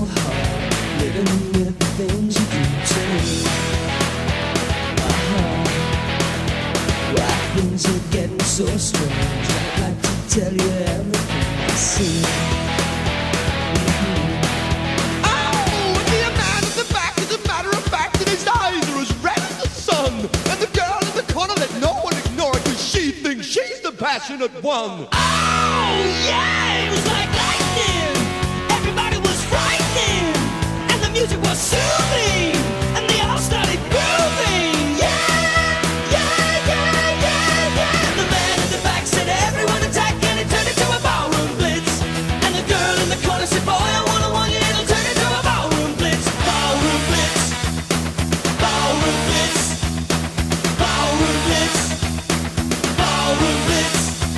hard living with the things you do too. Why things are getting so strange, I'd like to tell you everything I see. Oh, the man at the back, as a matter of fact, and his eyes are as red as the sun. And the girl in the corner, let no one ignore it, because she thinks she's the passionate one. Oh, yeah, it was like lightning. Everybody was frightening, and the music was soothing, and they all started grooving. Yeah, yeah, yeah, yeah, yeah. The man in the back said, everyone attack, and it turned into a ballroom blitz. And the girl in the corner said, boy, I wanna want you, it'll turn into a ballroom blitz. Ballroom blitz, ballroom blitz, ballroom blitz, ballroom blitz.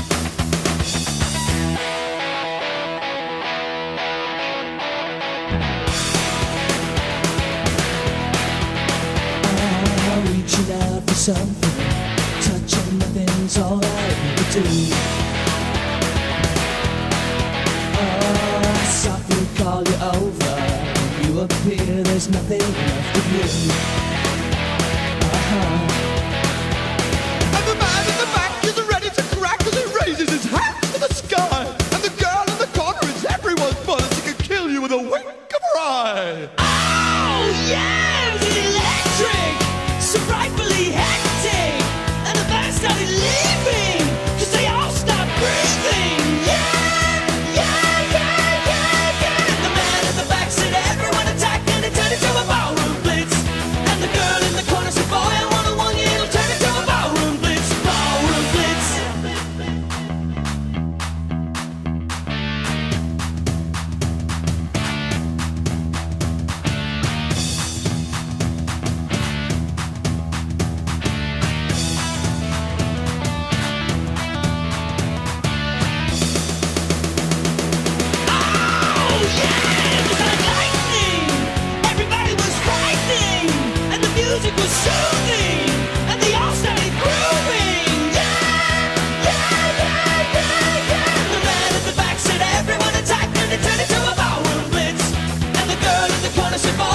Reaching out for something, touching nothing's all I ever do. Oh, I softly call you over, you appear, there's nothing left of you. And the man in the back is ready to crack as he raises his hand to the sky. And the girl in the corner is everyone's mother, she can kill you with a wink of her eye. Oh, yeah, it was electric, so frightfully hectic, and the band started leaving, cause they all stopped breathing. Yeah, yeah, yeah, yeah, yeah. The man in the back said, everyone attack, and it turned into a ballroom blitz. And the girl in the corner said, boy, I wanna want you, it'll turn into a ballroom blitz. Ballroom blitz. Oh, yeah, it was like lightning. Everybody was frightening, and the music was soothing, and they all started grooving. Yeah, yeah, yeah, yeah, yeah. The man at the back said, everyone attack, and it turned into a ballroom blitz. And the girl in the corner said, boy,